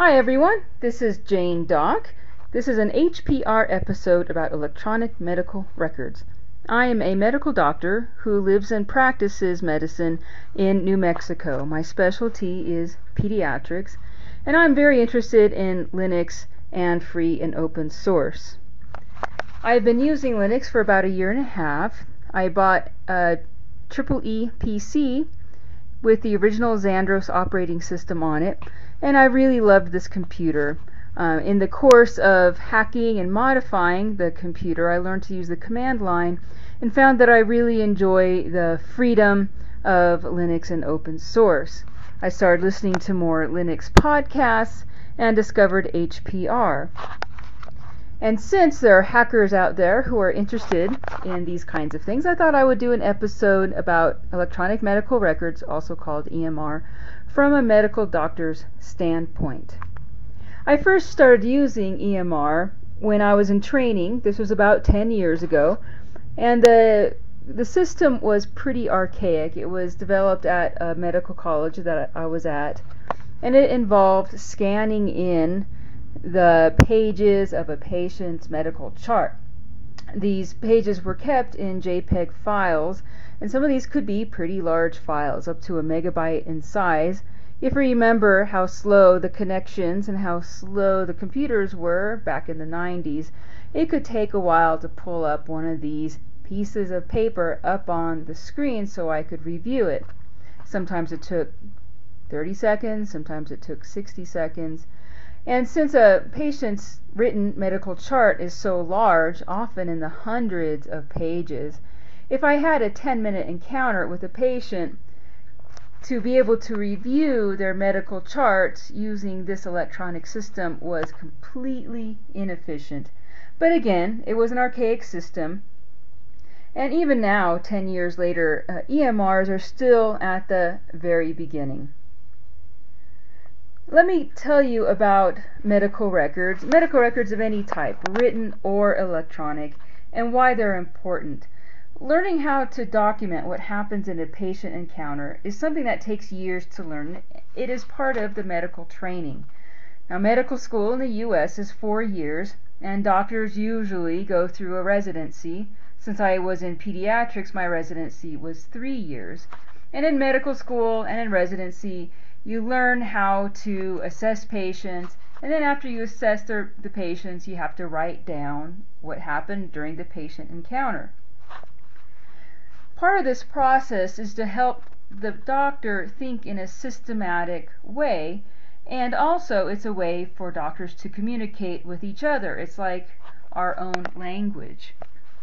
Hi everyone, this is Jane Dock. This is an HPR episode about electronic medical records. I am a medical doctor who lives and practices medicine in New Mexico. My specialty is pediatrics, and I'm very interested in Linux and free and open source. I've been using Linux for about a year and a half. I bought a EEE PC with the original Xandros operating system on it, and I really loved this computer. In the course of hacking and modifying the computer, I learned to use the command line and found that I really enjoy the freedom of Linux and open source. I started listening to more Linux podcasts and discovered HPR. And since there are hackers out there who are interested in these kinds of things, I thought I would do an episode about electronic medical records, also called EMR, from a medical doctor's standpoint. I first started using EMR when I was in training. This was about 10 years ago, and the system was pretty archaic. It was developed at a medical college that I was at, and it involved scanning in the pages of a patient's medical chart. These pages were kept in JPEG files, and some of these could be pretty large files, up to a megabyte in size. If you remember how slow the connections and how slow the computers were back in the 90s, it could take a while to pull up one of these pieces of paper up on the screen so I could review it. Sometimes it took 30 seconds, sometimes it took 60 seconds. And since a patient's written medical chart is so large, often in the hundreds of pages, if I had a 10-minute encounter with a patient, to be able to review their medical charts using this electronic system was completely inefficient. But again, it was an archaic system. And even now, 10 years later, EMRs are still at the very beginning. Let me tell you about medical records of any type, written or electronic, and why they're important. Learning how to document what happens in a patient encounter is something that takes years to learn. It is part of the medical training. Now, medical school in the U.S. is 4 years, and doctors usually go through a residency. Since I was in pediatrics, my residency was 3 years. And in medical school and in residency, you learn how to assess patients, and then after you assess the patients, you have to write down what happened during the patient encounter. Part of this process is to help the doctor think in a systematic way, and also it's a way for doctors to communicate with each other. It's like our own language.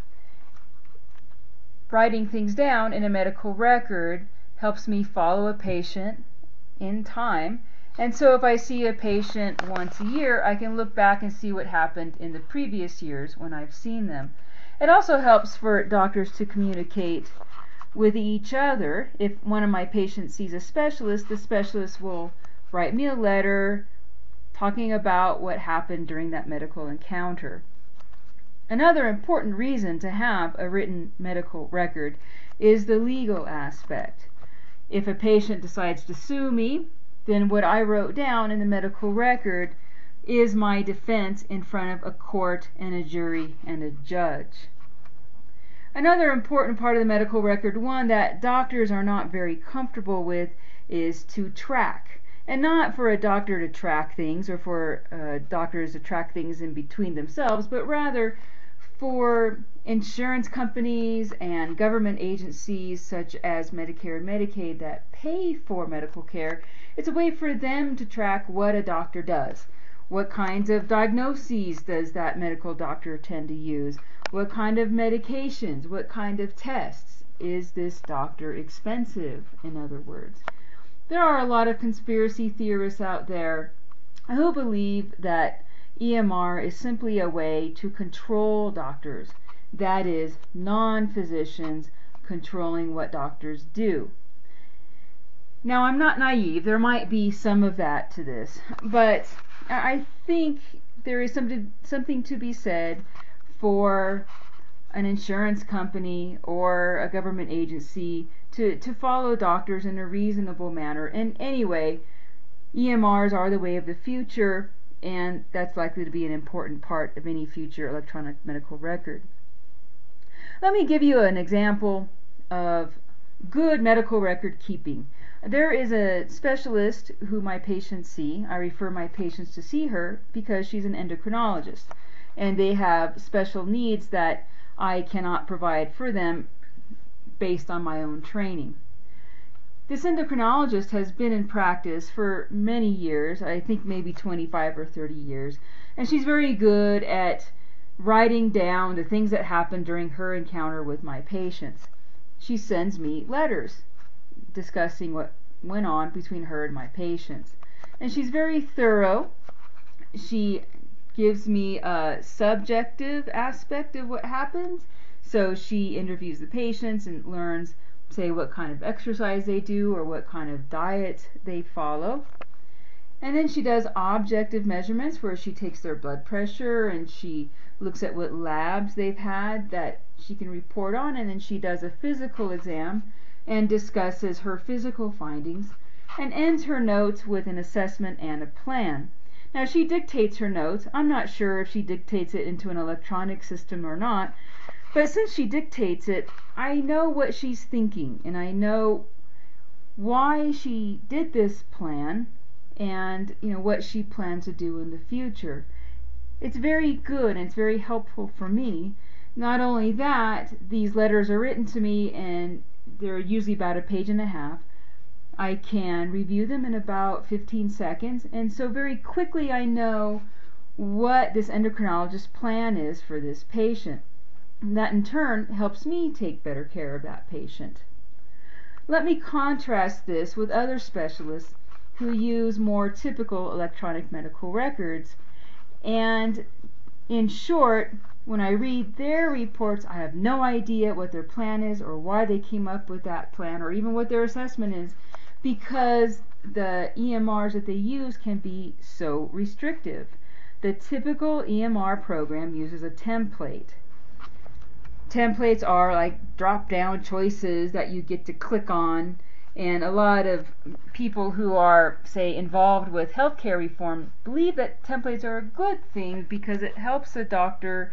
Writing things down in a medical record helps me follow a patient in time, and so if I see a patient once a year, I can look back and see what happened in the previous years when I've seen them. It also helps for doctors to communicate with each other. If one of my patients sees a specialist, the specialist will write me a letter talking about what happened during that medical encounter. Another important reason to have a written medical record is the legal aspect. If a patient decides to sue me, then what I wrote down in the medical record is my defense in front of a court and a jury and a judge. Another important part of the medical record, one that doctors are not very comfortable with, is to track. And not for a doctor to track things or for doctors to track things in between themselves, but rather for insurance companies and government agencies such as Medicare and Medicaid that pay for medical care. It's a way for them to track what a doctor does. What kinds of diagnoses does that medical doctor tend to use? What kind of medications? What kind of tests? Is this doctor expensive, in other words? There are a lot of conspiracy theorists out there who believe that EMR is simply a way to control doctors. That is, non-physicians controlling what doctors do. Now, I'm not naive. There might be some of that to this, but I think there is something to be said for an insurance company or a government agency to follow doctors in a reasonable manner. And anyway, EMRs are the way of the future, and that's likely to be an important part of any future electronic medical record. Let me give you an example of good medical record keeping. There is a specialist who my patients see. I refer my patients to see her because she's an endocrinologist, and they have special needs that I cannot provide for them based on my own training. This endocrinologist has been in practice for many years, I think maybe 25 or 30 years, and she's very good at writing down the things that happened during her encounter with my patients. She sends me letters discussing what went on between her and my patients. And she's very thorough. She gives me a subjective aspect of what happens. So she interviews the patients and learns, say, what kind of exercise they do or what kind of diet they follow. And then she does objective measurements where she takes their blood pressure and she looks at what labs they've had that she can report on, and then she does a physical exam and discusses her physical findings and ends her notes with an assessment and a plan. Now, she dictates her notes. I'm not sure if she dictates it into an electronic system or not, but since she dictates it, I know what she's thinking, and I know why she did this plan, and what she plans to do in the future. It's very good and it's very helpful for me. Not only that, these letters are written to me and they're usually about a page and a half. I can review them in about 15 seconds, and so very quickly I know what this endocrinologist's plan is for this patient. And that in turn helps me take better care of that patient. Let me contrast this with other specialists who use more typical electronic medical records. And in short, when I read their reports, I have no idea what their plan is or why they came up with that plan or even what their assessment is, because the EMRs that they use can be so restrictive. The typical EMR program uses a template. Templates are like drop-down choices that you get to click on, and a lot of people who are, say, involved with healthcare reform believe that templates are a good thing because it helps a doctor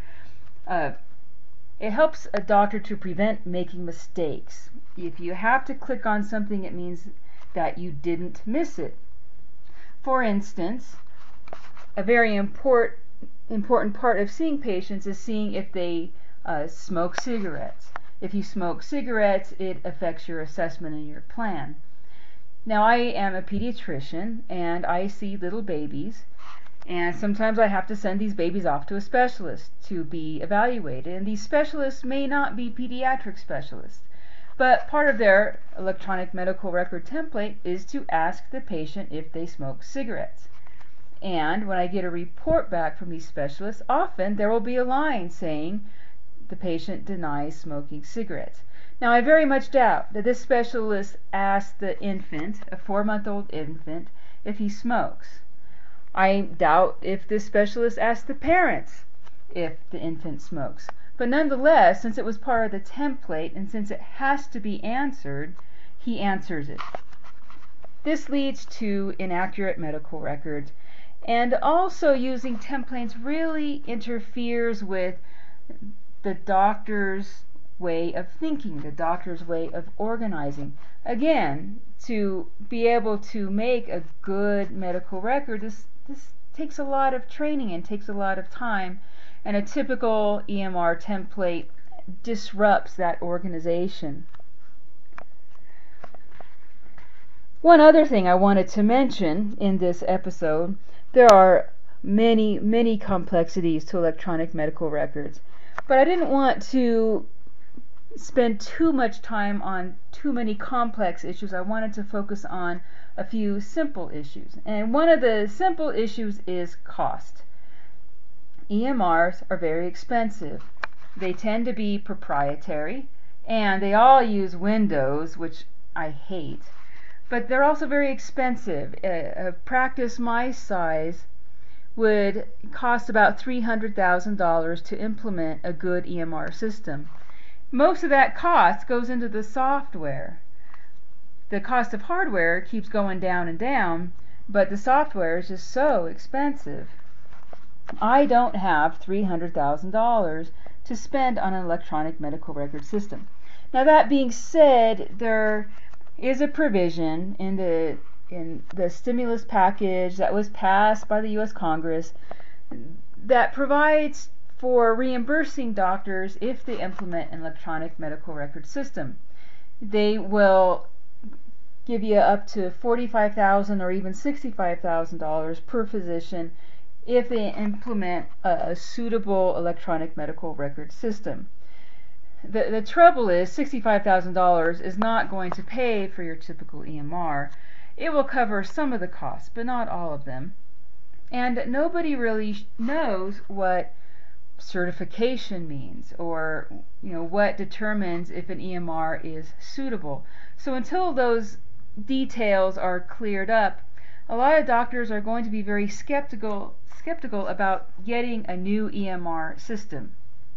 to prevent making mistakes. If you have to click on something, it means that you didn't miss it. For instance, a very important part of seeing patients is seeing if they smoke cigarettes. If you smoke cigarettes, it affects your assessment and your plan. Now, I am a pediatrician and I see little babies, and sometimes I have to send these babies off to a specialist to be evaluated, and these specialists may not be pediatric specialists, but part of their electronic medical record template is to ask the patient if they smoke cigarettes. And when I get a report back from these specialists, often there will be a line saying the patient denies smoking cigarettes. Now, I very much doubt that this specialist asked the infant, a 4-month-old infant, if he smokes. I doubt if this specialist asked the parents if the infant smokes. But nonetheless, since it was part of the template and since it has to be answered, he answers it. This leads to inaccurate medical records, and also using templates really interferes with the doctor's way of thinking, the doctor's way of organizing. Again, to be able to make a good medical record, this takes a lot of training and takes a lot of time, and a typical EMR template disrupts that organization. One other thing I wanted to mention in this episode, there are many complexities to electronic medical records. But I didn't want to spend too much time on too many complex issues. I wanted to focus on a few simple issues. And one of the simple issues is cost. EMRs are very expensive. They tend to be proprietary, and they all use Windows, which I hate. But they're also very expensive. A practice my size would cost about $300,000 to implement a good EMR system. Most of that cost goes into the software. The cost of hardware keeps going down and down, but the software is just so expensive. I don't have $300,000 to spend on an electronic medical record system. Now, that being said, there is a provision in the stimulus package that was passed by the U.S. Congress that provides for reimbursing doctors if they implement an electronic medical record system. They will give you up to $45,000 or even $65,000 per physician if they implement a suitable electronic medical record system. The trouble is $65,000 is not going to pay for your typical EMR. It will cover some of the costs, but not all of them. And nobody really knows what certification means, or what determines if an EMR is suitable. So until those details are cleared up, a lot of doctors are going to be very skeptical about getting a new EMR system.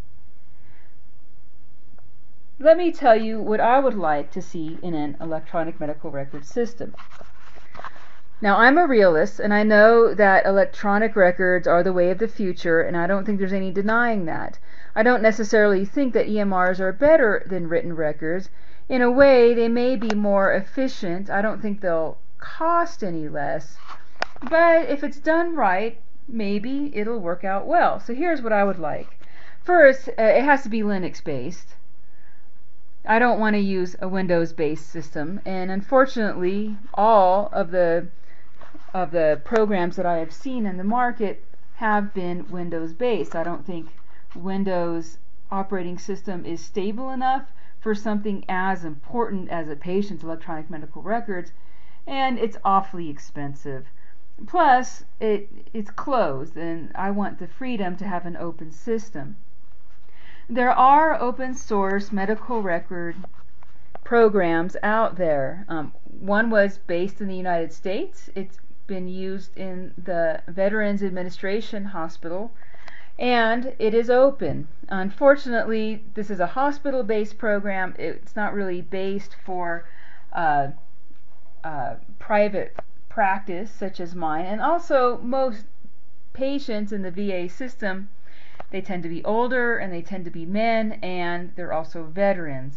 Let me tell you what I would like to see in an electronic medical record system. Now, I'm a realist, and I know that electronic records are the way of the future, and I don't think there's any denying that. I don't necessarily think that EMRs are better than written records. In a way, they may be more efficient. I don't think they'll cost any less. But if it's done right, maybe it'll work out well. So here's what I would like. First, it has to be Linux-based. I don't want to use a Windows-based system, and unfortunately, all of the programs that I have seen in the market have been Windows-based. I don't think Windows operating system is stable enough for something as important as a patient's electronic medical records, and it's awfully expensive. Plus, it's closed, and I want the freedom to have an open system. There are open source medical record programs out there. One was based in the United States. It's been used in the Veterans Administration Hospital, and it is open. Unfortunately, this is a hospital-based program. It's not really based for private practice such as mine, and also most patients in the VA system, they tend to be older, and they tend to be men, and they're also veterans.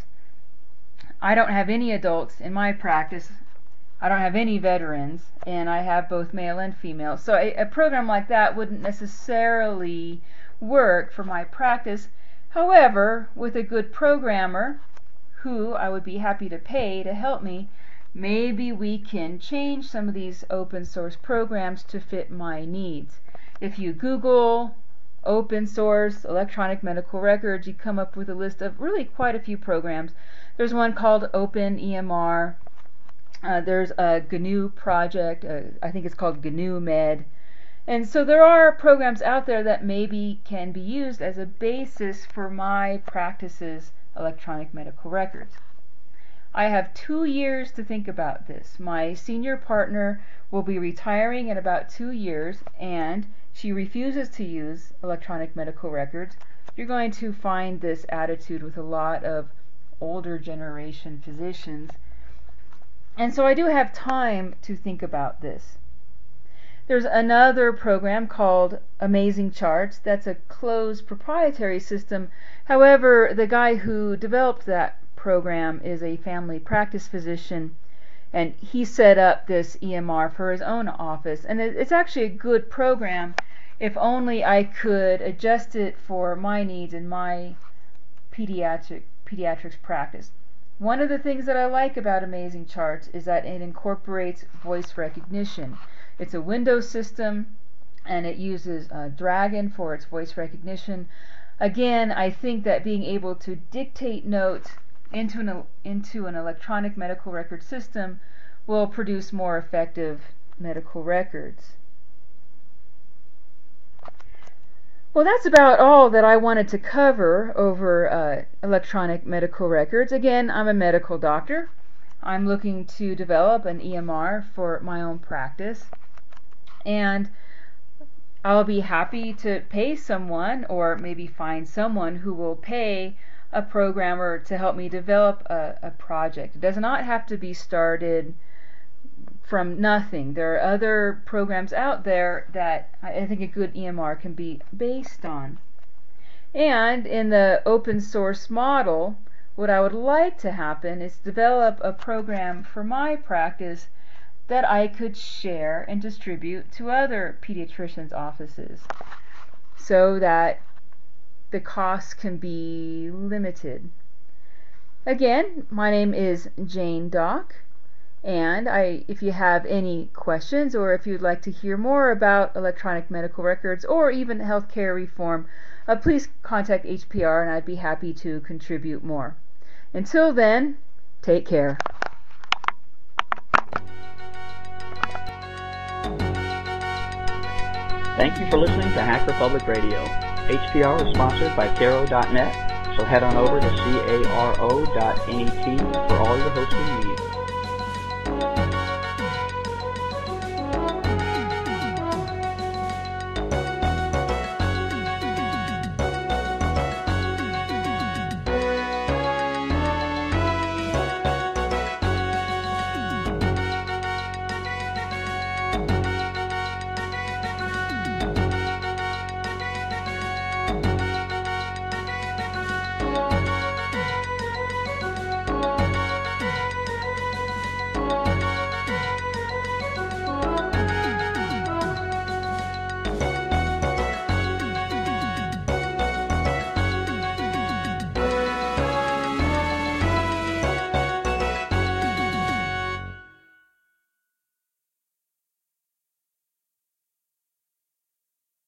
I don't have any adults in my practice. I don't have any veterans, and I have both male and female. So a program like that wouldn't necessarily work for my practice. However, with a good programmer, who I would be happy to pay to help me, maybe we can change some of these open source programs to fit my needs. If you Google open source electronic medical records, you come up with a list of really quite a few programs. There's one called Open EMR. There's a GNU project. I think it's called GNU Med. And so there are programs out there that maybe can be used as a basis for my practice's electronic medical records. I have 2 years to think about this. My senior partner will be retiring in about 2 years, and she refuses to use electronic medical records. You're going to find this attitude with a lot of older generation physicians. And so I do have time to think about this. There's another program called Amazing Charts. That's a closed proprietary system. However, the guy who developed that program is a family practice physician, and he set up this EMR for his own office. And it's actually a good program if only I could adjust it for my needs in my pediatrics practice. One of the things that I like about Amazing Charts is that it incorporates voice recognition. It's a Windows system, and it uses Dragon for its voice recognition. Again, I think that being able to dictate notes into an electronic medical record system will produce more effective medical records. Well, that's about all that I wanted to cover over electronic medical records. Again, I'm a medical doctor. I'm looking to develop an EMR for my own practice, and I'll be happy to pay someone, or maybe find someone who will pay a programmer to help me develop a project. It does not have to be started from nothing. There are other programs out there that I think a good EMR can be based on. And in the open source model, what I would like to happen is develop a program for my practice that I could share and distribute to other pediatricians' offices so that the costs can be limited. Again, my name is Jane Dock, and if you have any questions or if you'd like to hear more about electronic medical records or even healthcare reform, please contact HPR and I'd be happy to contribute more. Until then, take care. Thank you for listening to Hacker Public Radio. HPR is sponsored by Caro.net, so head on over to caro.net for all your hosting needs.